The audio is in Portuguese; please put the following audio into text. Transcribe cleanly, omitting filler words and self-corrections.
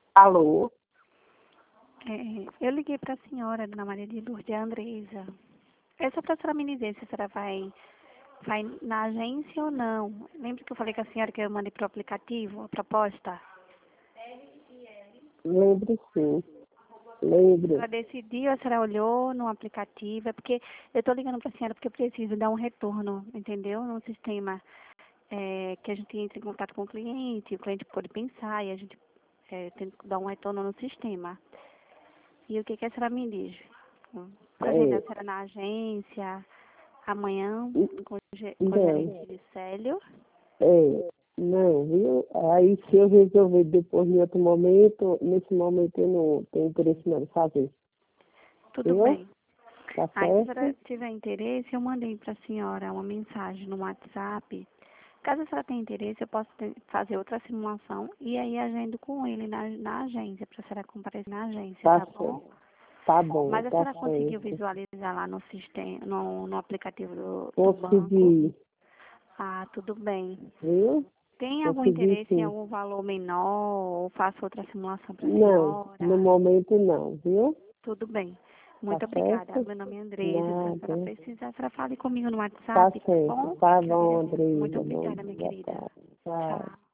Alô? Eu liguei para a senhora, Dona Maria de Lourdes Andresa. É só para a senhora me dizer se a senhora vai na agência ou não. Lembra que eu falei com a senhora que eu mandei para o aplicativo a proposta? Lembro sim, A lembro. senhora decidiu, a senhora olhou no aplicativo, é porque eu estou ligando para a senhora porque eu preciso dar um retorno, entendeu? No sistema que a gente entra em contato com o cliente pode pensar e a gente tem que dar um retorno no sistema. E o que a senhora me diz? Para agendar a senhora na agência, amanhã, com o Não, gerente de Célio. não, viu? Aí se eu resolver depois em outro momento, nesse momento eu não tenho interesse não em fazer, Tudo viu? bem. Tá Aí, se a senhora certo? tiver interesse, eu mandei para a senhora uma mensagem no WhatsApp. Caso a senhora tenha interesse, eu posso fazer outra simulação e aí agendo com ele na agência, para a senhora comparecer na agência, Tá tá bom? certo. Tá bom, Mas a tá senhora conseguiu certo. visualizar lá no sistema, no aplicativo do banco? Consegui, Ah, tudo bem. viu? Tem algum Consegui interesse em sim. algum valor menor ou faço outra simulação para a Não, no senhora? momento não, viu? Tudo bem. Tá Muito obrigada. certo? Meu nome é Andresa. Se a senhora Nada. precisar, a senhora fale comigo no Tá WhatsApp, tá certo. bom? Tá Que eu irei... bom, Muito Andresa. Bom obrigada, minha dia, querida. tá. Tchau. Tchau.